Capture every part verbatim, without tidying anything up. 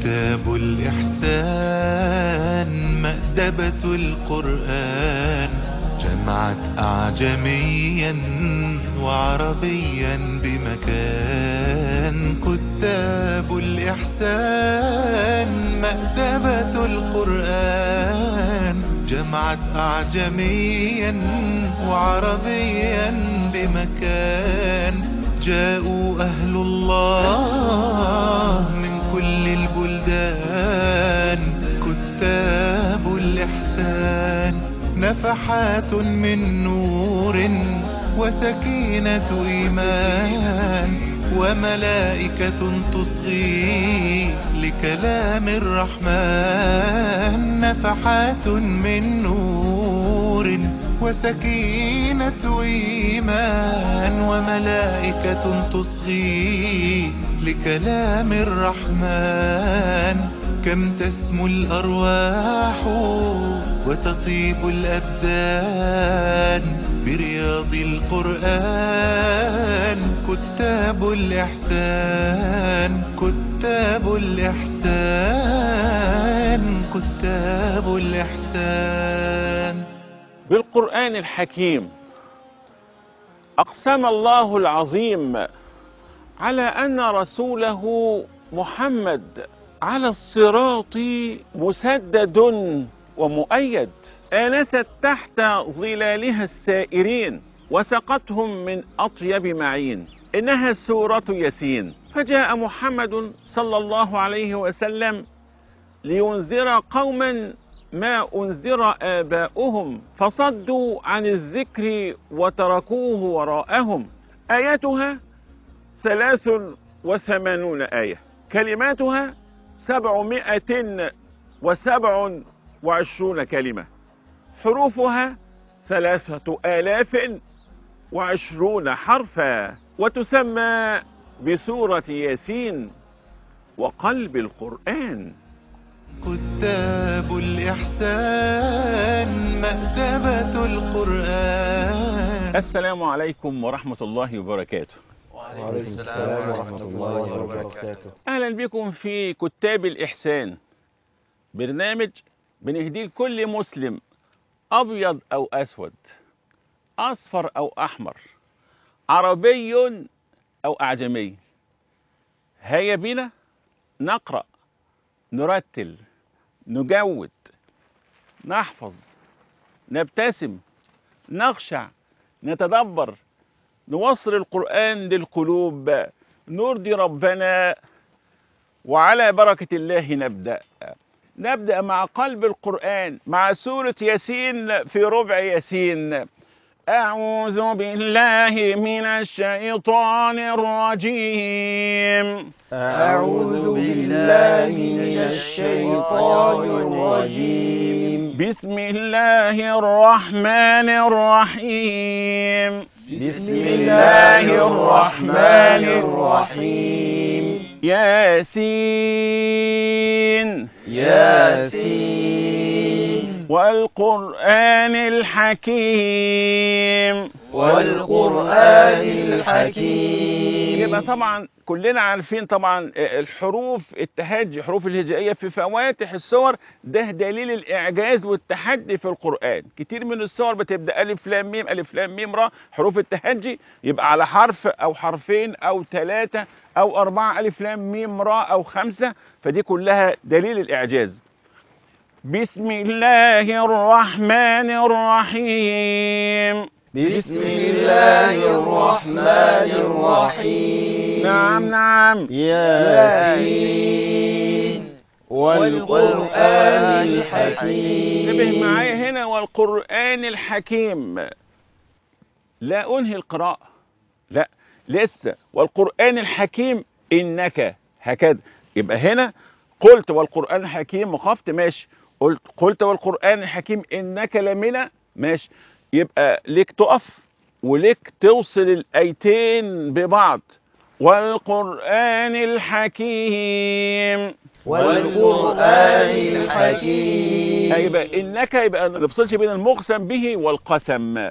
كتاب الإحسان مأدبة القرآن جمعت أعجميا وعربيا بمكان. كتاب الإحسان مأدبة القرآن جمعت أعجميا وعربيا بمكان. جاءوا أهل الله من كل البلدان. كتاب الإحسان نفحات من نور وسكينة إيمان وملائكة تصغي لكلام الرحمن. نفحات من نور وسكينة إيمان وملائكة تصغي لكلام الرحمن. كم تسمو الأرواح وتطيب الأبدان برياض القرآن. كتاب الإحسان كتاب الإحسان كتاب الإحسان. بالقرآن الحكيم أقسم الله العظيم على أن رسوله محمد على الصراط مسدد ومؤيد، آنست تحت ظلالها السائرين وسقتهم من أطيب معين. إنها سورة ياسين. فجاء محمد صلى الله عليه وسلم لينذر قوما ما أنذر آباؤهم فصدوا عن الذكر وتركوه وراءهم. آياتها ثلاث وثمانون آية، كلماتها سبعمائة وسبع وعشرون كلمة، حروفها ثلاثة آلاف وعشرون حرفا، وتسمى بسورة ياسين وقلب القرآن. كتاب الإحسان مأدبة القرآن. السلام عليكم ورحمة الله وبركاته. وعليكم السلام ورحمة الله وبركاته. أهلا بكم في كتاب الإحسان، برنامج بنهديه لكل مسلم، أبيض أو أسود، أصفر أو أحمر، عربي أو أعجمي. هيا بنا نقرأ، نرتل، نجود، نحفظ، نبتسم، نخشع، نتدبر، نوصل القرآن للقلوب، نرضي ربنا. وعلى بركة الله نبدأ نبدأ مع قلب القرآن، مع سورة ياسين في ربع ياسين. أعوذ بالله من الشيطان الرجيم. أعوذ بالله من الشيطان الرجيم. بسم الله الرحمن الرحيم. بسم الله الرحمن الرحيم. ياسين ياسين والقرآن الحكيم. والقرآن الحكيم. يبقى طبعا كلنا عارفين طبعا الحروف التهجي، حروف الهجائية في فواتح السور، ده دليل الإعجاز والتحدي في القرآن. كتير من السور بتبدأ ألف لام ميم ألف لام ميم را، حروف التهجي يبقى على حرف أو حرفين أو ثلاثة أو أربعة، ألف لام ميم را أو خمسة، فدي كلها دليل الإعجاز. بسم الله الرحمن الرحيم. بسم الله الرحمن الرحيم. نعم نعم. ياسين والقرآن الحكيم. انتبه معايا هنا، والقرآن الحكيم. لا أنهي القراءة، لا لسه، والقرآن الحكيم إنك هكذا. يبقى هنا قلت والقرآن الحكيم وقفت، ماشي. قلت قلت والقرآن الحكيم إنك لمنى، ماشي. يبقى ليك تقف وليك توصل الآيتين ببعض. والقرآن الحكيم. والقرآن الحكيم. يبقى إنك، يبقى ما نفصلش بين المقسم به والقسم.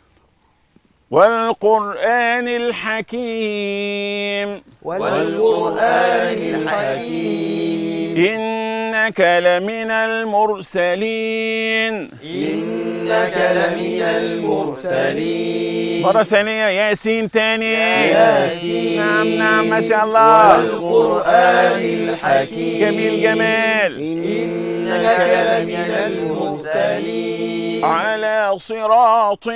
والقرآن الحكيم. والقرآن الحكيم. إنك لمن المرسلين إنك لمن المرسلين مرة ثانية ياسين تاني ياسين نعم نعم ما شاء الله والقرآن الحكيم جميل جمال إنك لمن المرسلين على صراط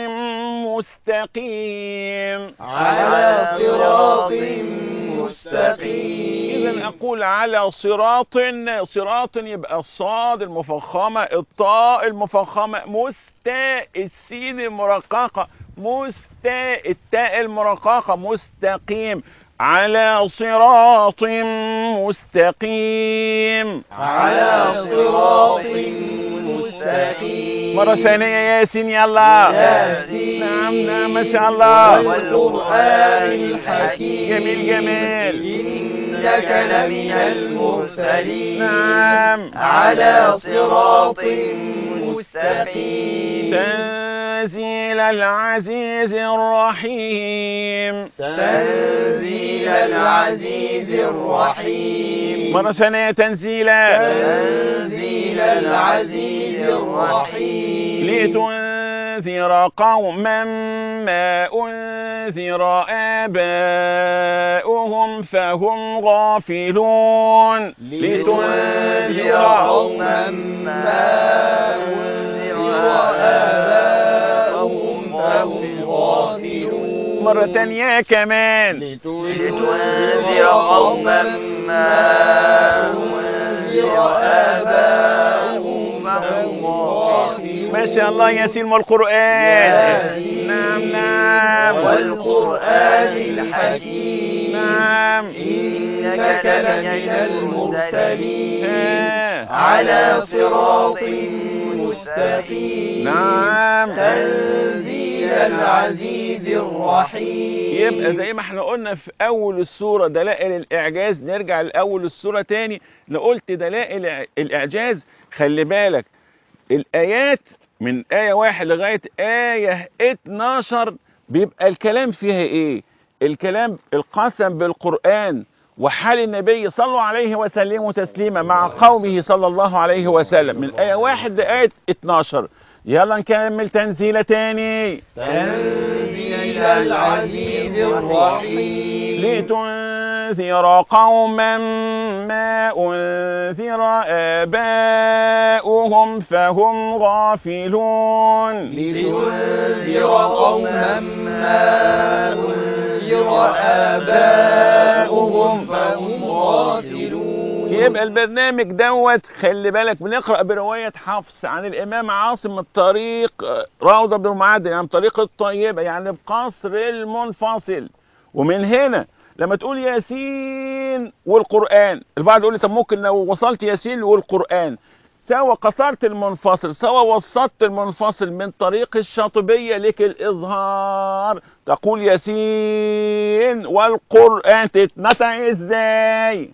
مستقيم على صراط مستقيم إذا أقول على صراط، صراط يبقى الصاد المفخمة، الطاء المفخمة، مستاء السين المرققة، مستاء التاء المرققة، مستقيم على صراط مستقيم على صراط مستقيم مرة ثانية ياسين يلا ياسين نعم نعم ما شاء الله والقرآن الحكيم جميل جميل إنك لمن المرسلين نعم على صراط مستقيم تنزيل العزيز الرحيم تنزيل العزيز الرحيم مرة ثانية تنزيلا تنزيل العزيز الرحيم لتنذر قوما ما أنذر آباؤهم فهم غافلون لتنذر قوما ما أنذر آباؤهم فهم غافلون مرة تانية كمان لتنذر قوما ما أنذر آباؤهم فهم غافلون ما شاء الله ياسين والقرآن نعم نعم والقرآن الحكيم نعم إنك لمن المرسلين آه. على صراط مستقيم نعم تنزيل العزيز الرحيم. يبقى زي ما احنا قلنا في اول السورة دلائل الاعجاز، نرجع لاول السورة تاني لقلت دلائل الاعجاز. خلي بالك الايات من آية واحد لغاية آية اتناشر بيبقى الكلام فيها ايه؟ الكلام القسم بالقرآن وحال النبي صلوا عليه وسلموا تسليما مع قومه صلى الله عليه وسلم من آية واحد لآية اتناشر. يلا نكمل تنزيلة تاني. تنزيل العزيز الرحيم لتنذر قوما ما أنذر آباؤهم فهم غافلون لتنذر قوما ما أنذر آباؤهم فهم غافلون. يبقى البرنامج دوت خلي بالك بنقرأ برواية حفص عن الإمام عاصم الطريق روضة بن معدل، يعني طريق الطيبة، يعني بقصر المنفصل. ومن هنا لما تقول ياسين والقرآن، البعض يقول لي طب ممكن لو وصلت ياسين والقرآن سواء قصرت المنفصل سواء وسطت المنفصل من طريق الشاطبية لك الإظهار، تقول ياسين والقرآن تتنطق ازاي؟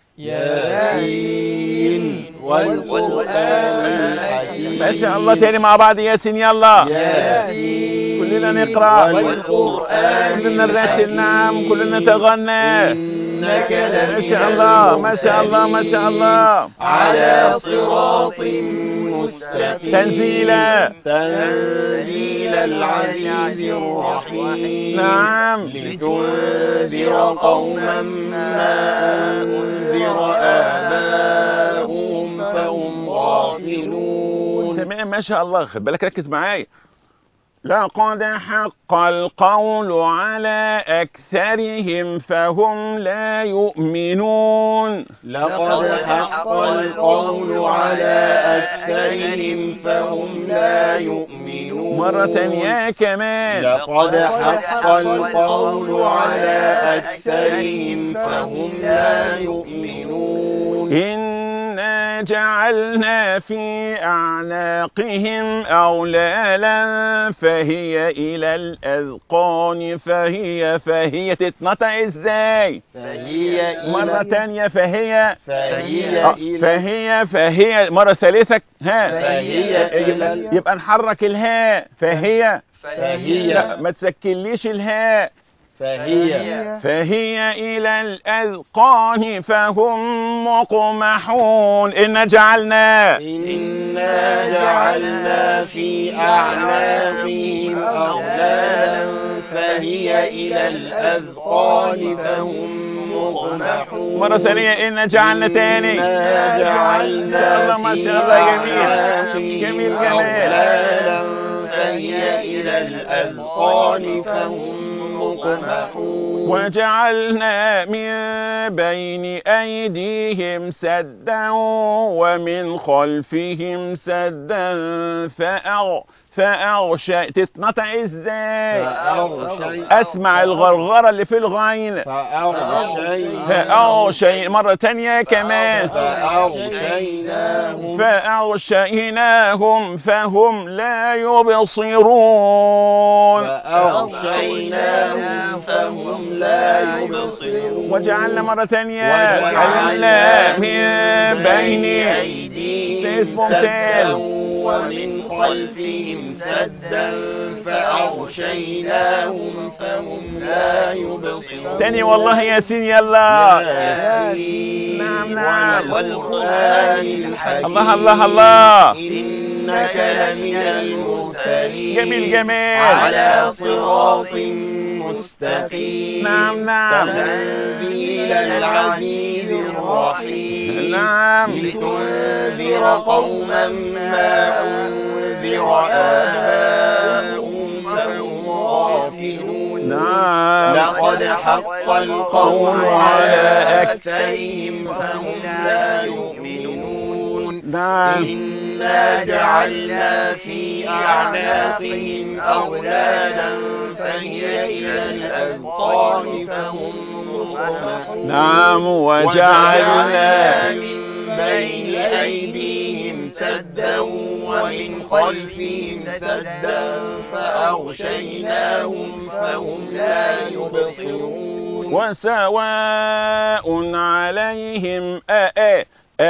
ياسين والقرآن الحكيم. ما شاء الله تاني مع بعض ياسين يلا ياسين كلنا نقرأ والقرآن كلنا نرتل نعم كلنا نتغنى. إنك ما شاء الله ما شاء الله ما شاء الله. على صراط مستقيم تنزيلا تنزيل العزيز الرحيم. نعم لتنذر قوما ما أنذر آباؤهم فهم غافلون. تمام ما شاء الله. خد بالك ركز معايا. لقد حق القول على أكثرهم فهم لا يؤمنون. لقد حق القول على أكثرهم فهم لا يؤمنون. مرة تانية كمان. لقد حق القول على أكثرهم فهم لا يؤمنون. إنا جعلنا في أعناقهم أغلالا فهي إلى الأذقان فهي فهي تتنطق إزاي؟ فهي مرة تانية فهي فهي آه، إلى فهي فهي مرة ثالثة ها فهي يبقى, يبقى نحرك الهاء فهي فهي لا ما تسكنليش الهاء فهي فهي إلى الأذقان فهم مقمحون. إن جعلنا إنا جعلنا في أعناقهم أغلالا فهي إلى الأذقان فهم مقمحون. مرة ثانية إن جعلنا تاني. إنا جعلنا الله ما في شاء الله أعناقهم جميل جميل أغلالا فهي إلى الأذقان فهم مقمحون. وجعلنا من بين أيديهم سدا ومن خلفهم سدا فأغ فأغشى. تتنطع ازاي؟ فأغشينا اسمع الغرغرة اللي في الغين. فأغشينا فأغشي. مرة تانية كمان. فأغشيناهم فأغشيناهم فهم لا يبصرون. فأغشيناهم فهم لا يبصرون. وجعلنا مرة تانية. وجعلنا من بين أيديهم سدا ومن خلفهم سدا فأغشيناهم فهم لا يبصرون. تاني والله ياسين يلا. ياسين نعم نعم. والقرآن الحكيم. الله الله الله. إنك لمن المرسلين. جميل جميل. على صراط مستقيم. نعم نعم. تنزيل العزيز الرحيم. نعم. لتنذر قوما ما أنذر آباؤهم فهم غافلون. نعم. لقد حق القول على أكثرهم فهم لا يؤمنون. نعم. إنا جعلنا في أعناقهم أغلالا فهي إلى الأذقان فهم مقمحون. نعم. وجعلنا من بين أيديهم سدا ومن خلفهم سدا فأغشيناهم فهم لا يبصرون. وسواء عليهم أأ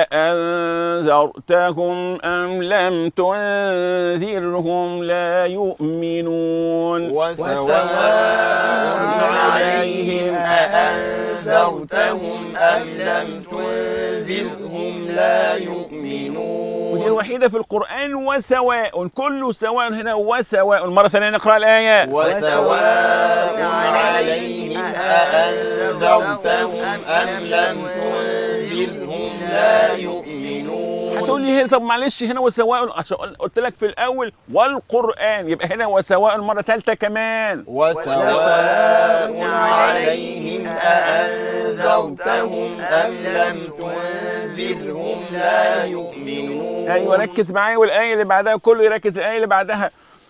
أأنذرتهم أم لم تنذرهم لا يؤمنون. وسواء عليهم أأنذرتهم أم لم تنذرهم لا يؤمنون. ودي الوحيدة في القرآن. وسواء كله سواء هنا. وسواء. مرة ثانية نقرأ الآية. وسواء عليهم أأنذرتهم أم لم تنذرهم لا يؤمنون. هتقول لي هنا طب معلش هنا وسواء عشان قلت لك في الأول والقرآن، يبقى هنا وسواء مرة ثالثة كمان. وسواء عليهم أأنذرتهم أم لم تنذرهم لا يؤمنون. أيوة ركز معايا. والآية اللي بعدها كله يركز. الآية اللي بعدها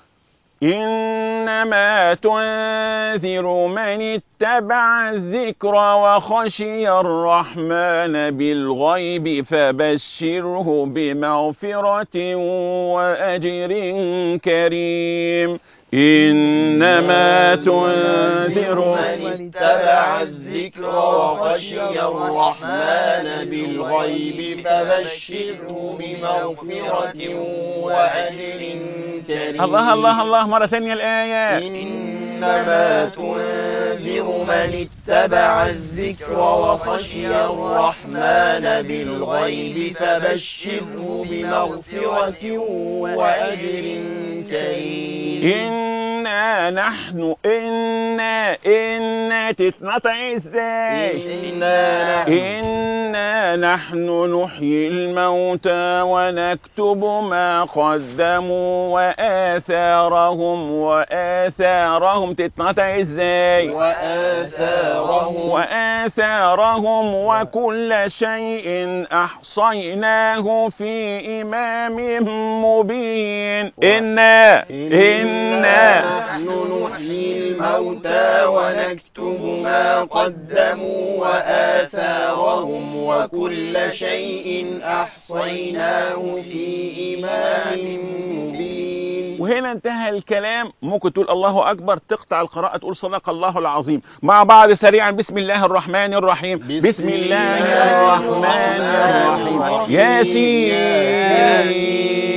إنما تنذر من اتبع الذكر وخشي الرحمن بالغيب فبشره بمغفرة وأجر كريم. إنما تنذر من اتبع الذكر وخشي الرحمن بالغيب فبشره بمغفرة وأجر كريم. الله الله الله. مرة ثانية الآية. إنما تنذر من اتبع الذكر وخشي الرحمن بالغيب فبشره بمغفرة وأجر كريم. إنا نحن إنا إنا تتنطع إزاي؟ إنا نحن إنا نحن نحيي الموتى ونكتب ما قدموا وآثارهم. وآثارهم تتنطع إزاي؟ وآثارهم وآثارهم وكل شيء أحصيناه في إمام مبين. إنا إنا نحن نحيي الموتى ونكتب ما قدموا وآثارهم وكل شيء أحصيناه في إمام مبين. وهنا انتهى الكلام. ممكن تقول الله أكبر، تقطع القراءة تقول صدق الله العظيم. مع بعض سريعا. بسم الله الرحمن الرحيم. بسم الله الرحمن الرحيم. ياسين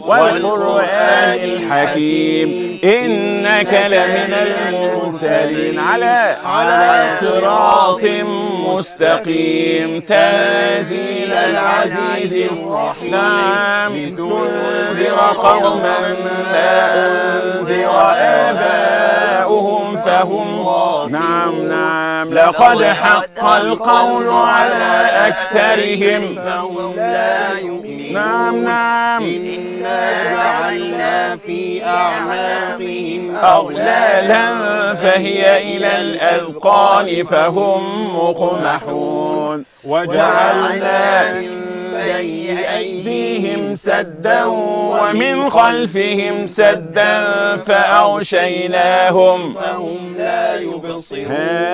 والقرآن الحكيم إنك لمن المرسلين على على صراط مستقيم تنزيل العزيز الرحيم نعم لتنذر قوما ما أنذر آباؤهم فهم نعم نعم لقد حق القول على أكثرهم فهم لا يؤمنون نعم نعم إنا جعلنا في أعناقهم أغلالا فهي إلى الأذقان فهم مقمحون وجعلنا من بين أيديهم سدا ومن خلفهم سدا فأغشيناهم فهم لا يبصرون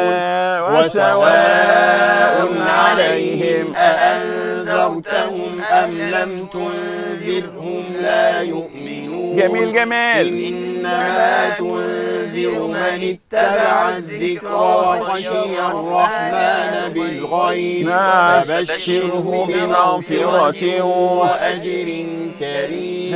وسواء عليهم أأنذرتهم أم لم تنذرهم لا يؤمنون جميل جميل إنما تنذر من اتبع الذكر وخشي الرحمن بالغيب فبشره بمغفرة وأجر كريم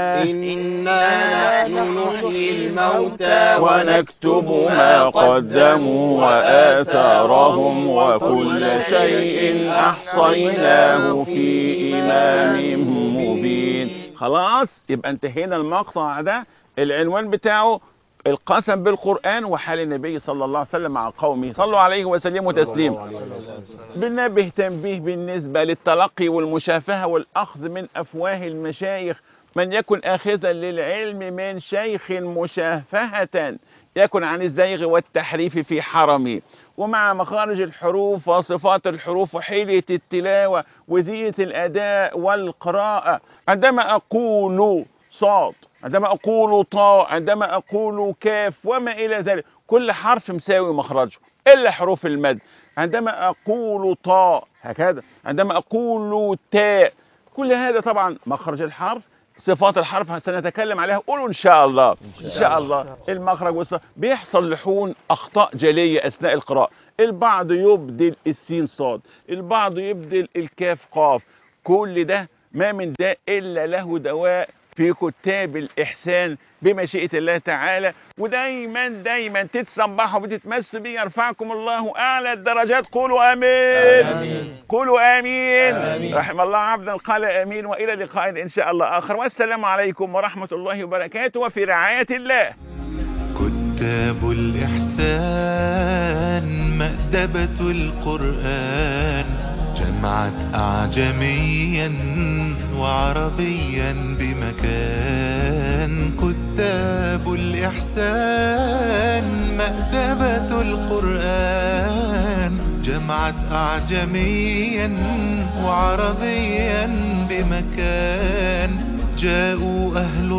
إنا نحن نحيي الموتى ونكتب ما قدموا وآثارهم وكل شيء أحصيناه في إمام مبين. خلاص يبقى انتهينا المقطع ده العنوان بتاعه القسم بالقرآن وحال النبي صلى الله عليه وسلم مع قومه صلوا عليه وسلموا تسليما. بنبه تنبيه بالنسبة للتلقي والمشافهة والأخذ من أفواه المشايخ من يكن آخذا للعلم من شيخ مشافهة يكن عن الزيغ والتحريف في حرمه ومع مخارج الحروف وصفات الحروف وحيلة التلاوة وزينة الأداء والقراءة. عندما أقول صاد عندما أقول طاء عندما أقول كاف وما إلى ذلك كل حرف مساوي مخرجه إلا حروف المد. عندما أقول طاء هكذا عندما أقول تاء كل هذا طبعا مخرج الحرف صفات الحرف سنتكلم عليها قولوا إن شاء الله إن شاء الله. المخرج والصفات بيحصل لحون أخطاء جلية أثناء القراءة. البعض يبدل السين صاد البعض يبدل الكاف قاف كل ده ما من داء إلا له دواء في كتاب الإحسان بمشيئة الله تعالى. ودايما دايما تتصبحوا وتتمس بي يرفعكم الله أعلى الدرجات. قولوا آمين, آمين. قولوا آمين. آمين. رحم الله عبدا قال آمين. وإلى لقاء إن شاء الله آخر والسلام عليكم ورحمة الله وبركاته وفي رعاية الله. كتاب الإحسان مأدبة القرآن جمعت أعجميا وعربيا بمكان. كتاب الإحسان مأدبة القرآن جمعت أعجميا وعربيا بمكان. جاءوا أهل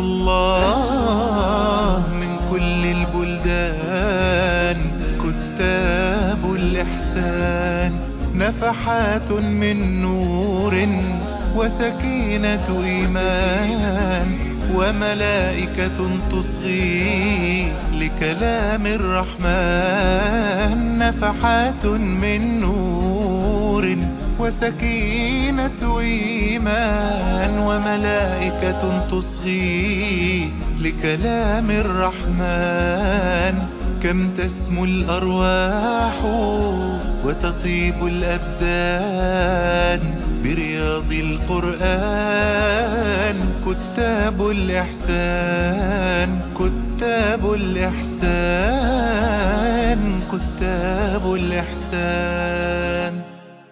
الله من كل البلدان. كتاب الإحسان نفحات من نور وسكينة إيمان وملائكة تصغي لكلام الرحمن. نفحات من نور وسكينة إيمان وملائكة تصغي لكلام الرحمن. كم تسمو الأرواح وتطيب الأبدان برياض القرآن. كتاب الإحسان كتاب الإحسان كتاب الإحسان.